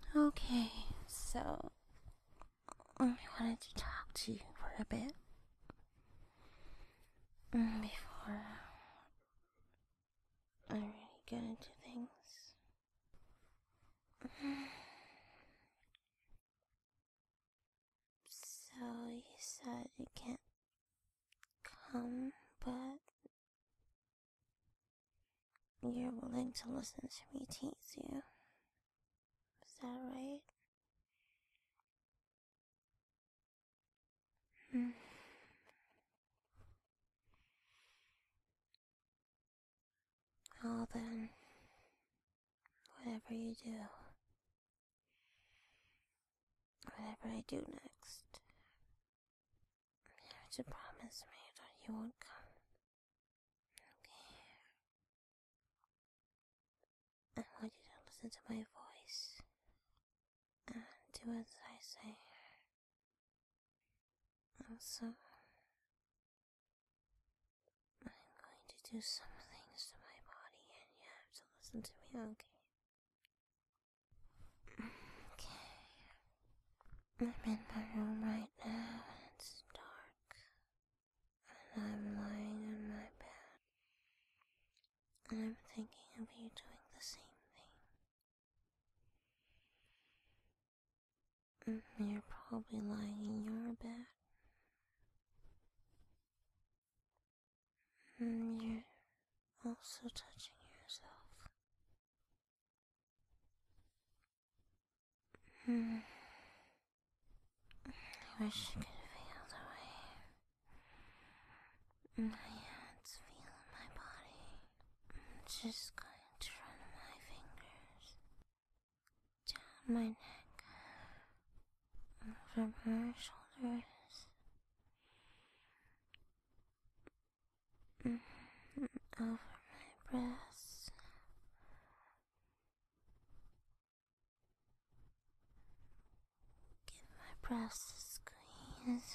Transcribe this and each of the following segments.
Okay, so I wanted to talk to you for a bit before I really get into things. So you said you can't come, but you're willing to listen to me tease you. Is that right? Well then, whatever you do, whatever I do next, you have to promise me that you won't come. Okay? I want you to listen to my voice and do as I say. Also, I'm going to do some things to my body and you have to listen to me, okay? Okay. I'm in my room right now and it's dark. And I'm lying on my bed. And I'm thinking of you doing the same thing. You're probably lying in your bed. You're also touching yourself. I wish I could feel the way my hands feel in my body. I'm just going to run my fingers down my neck, over my shoulders, over my breasts. Give my breasts a squeeze.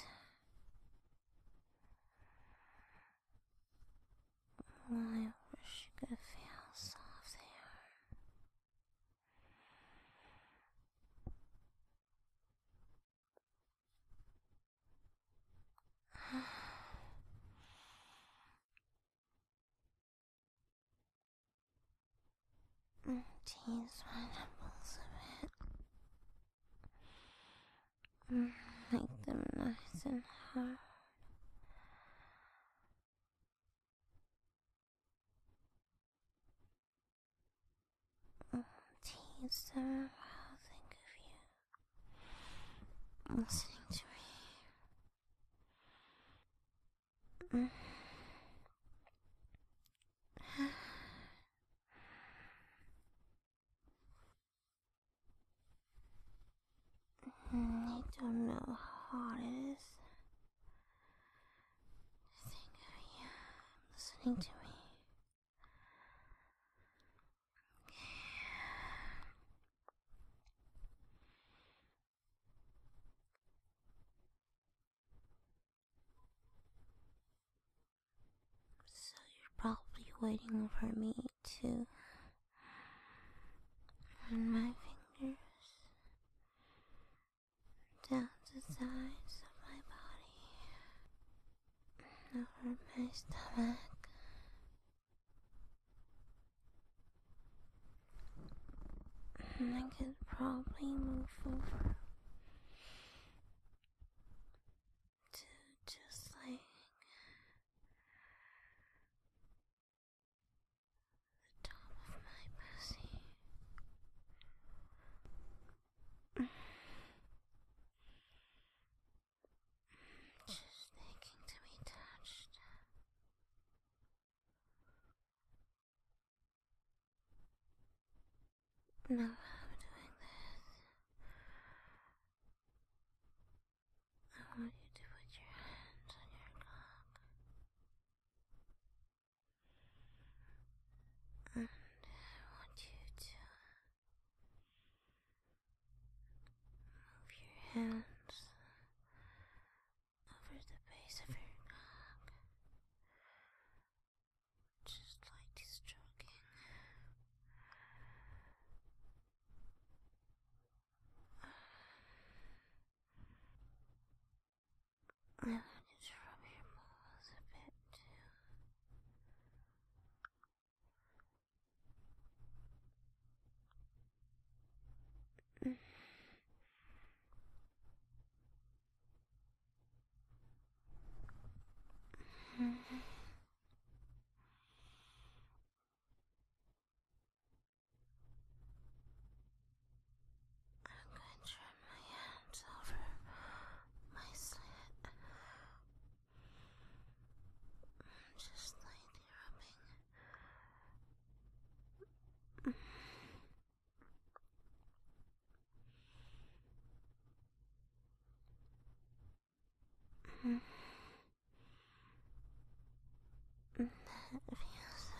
I wish you could feel how soft they are. Tease my nipples a bit. Make them nice and hard. Tease them while I think of you listening to me. I don't know how hard it is to think of you listening to me. So you're probably waiting for me to run my fingers down the sides of my body, over my stomach. I could probably move over to just like the top of my pussy. Just aching to be touched. Now I'm doing this. I want you to put your hands on your cock. And I want you to move your hands over the base of your cock. Just lightly stroking. That feels so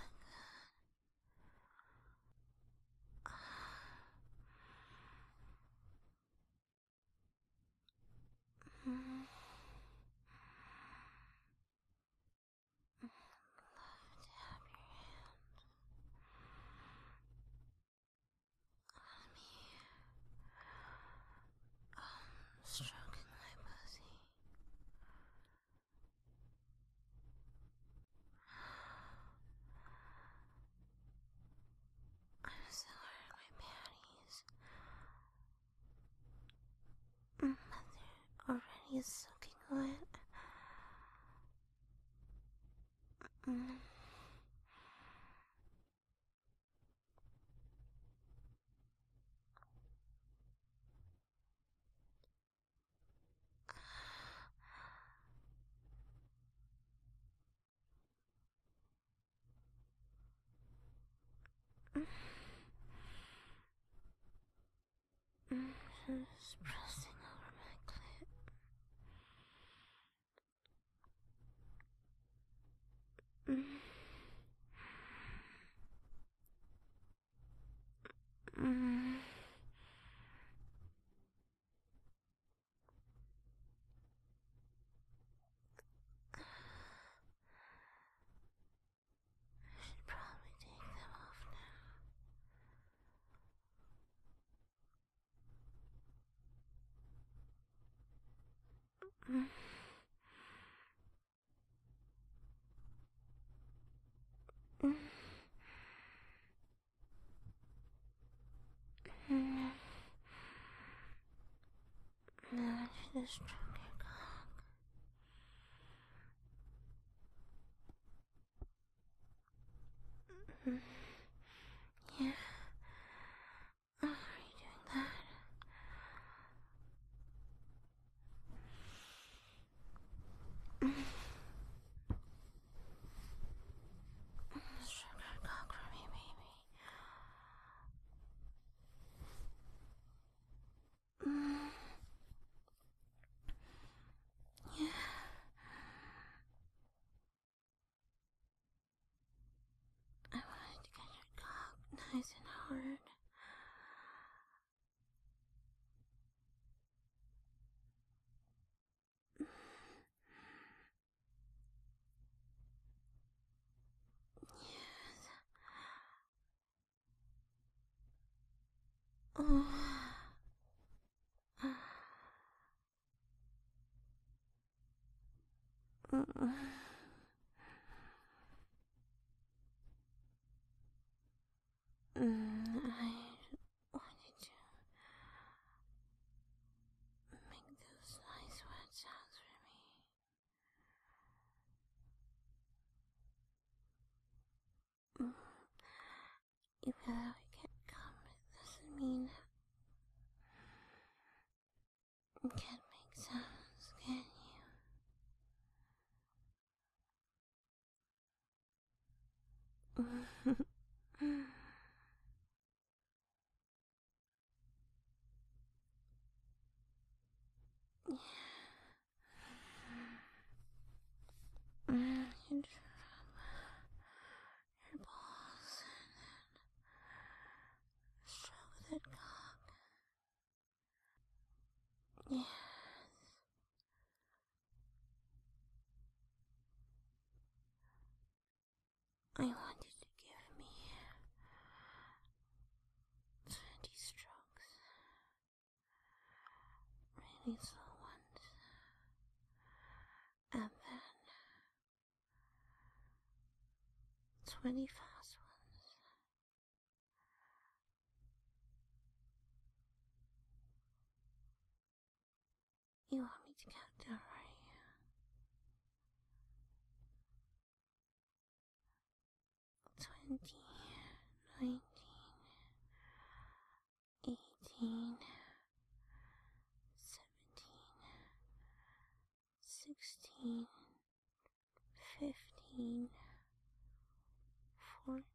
good. Love to have your hand on me, stroking my pussy. I'm so hurt my panties, but they're already soaking wet. Just pressing over my clit. I should probably take them off now. Now I should just stroke your cock. Yeah. Oh, are you doing that? Stroke your cock for me, baby. Yeah. I wanted to get your cock nice and hard. Yes. Oh. I wanted to make those nice wet sounds for me. Even though I can't come, it doesn't mean you can't make sounds, can you? You drop your balls and stroke that cock. Yes. I want you to give me 20 strokes. Really slow ones. And then 20 fast ones. You want me to count down, right? 20, 19, 18, 17, 16, 15, 14,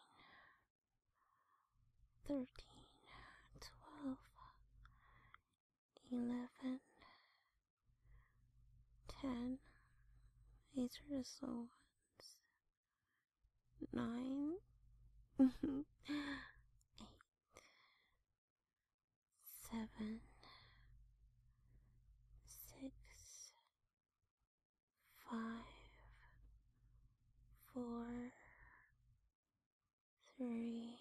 13, 12, 11, 10, these are the slow ones. 9, 8, 7, 6, 5, 4, 3,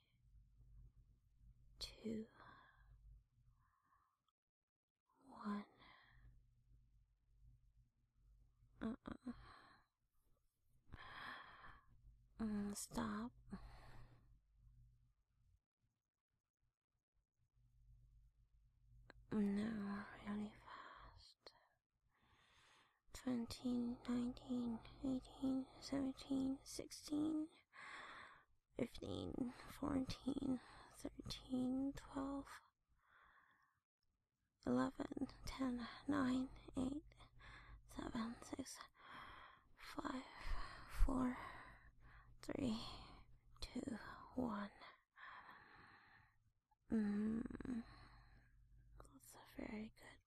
2, 1. Stop. Now, really fast. 20, 19, 18, 17, 16, 15, 14, 13, 12, 11, 10, 9, 8, 7, 6, 5, 4, 3, 2, 1. That's a very good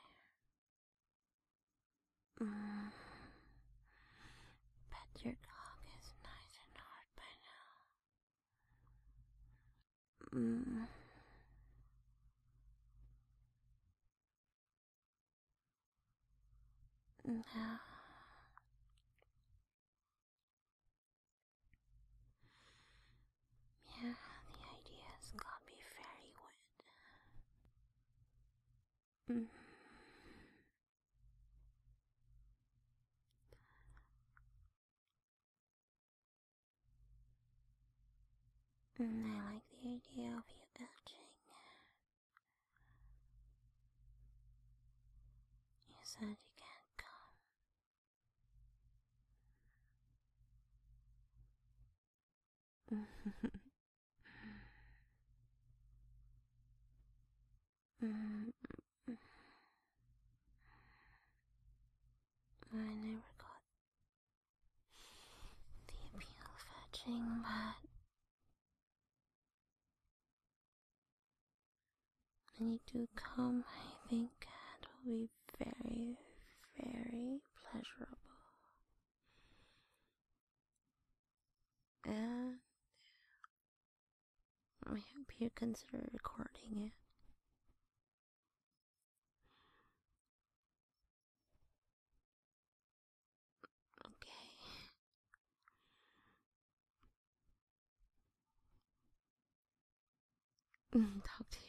boy. Bet your cock is nice and hard by now. Now, yeah, the ideas got me very wet. I like the idea of you etching. You said you can't come. I never got the appeal of etching, but when you do come, I think it will be very, very pleasurable. And I hope you consider recording it. Okay. Talk to you.